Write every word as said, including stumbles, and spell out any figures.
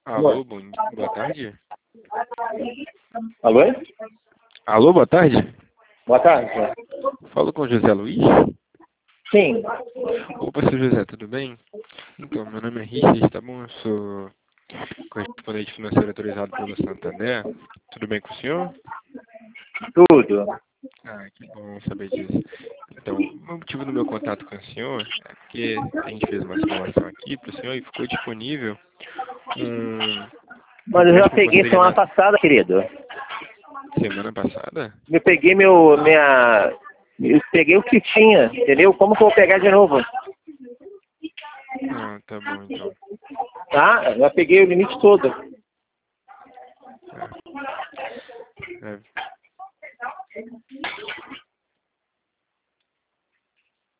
Alô, bom, boa tarde. Alô? Alô, boa tarde. Boa tarde. Falo com o José Luiz. Sim. Opa, seu José, tudo bem? Então, meu nome é Richard, tá bom? Eu sou correspondente financeiro autorizado pelo Santander. Tudo bem com o senhor? Tudo. Ah, que bom saber disso. Então, o motivo do meu contato com o senhor é porque a gente fez uma simulação aqui para o senhor e ficou disponível um, um Mas eu já empréstimo peguei semana consignado passada, querido. semana passada. Eu peguei meu, minha... Eu peguei o que tinha, entendeu? Como que eu vou pegar de novo? Ah, tá bom então. Tá? Eu já peguei o limite todo.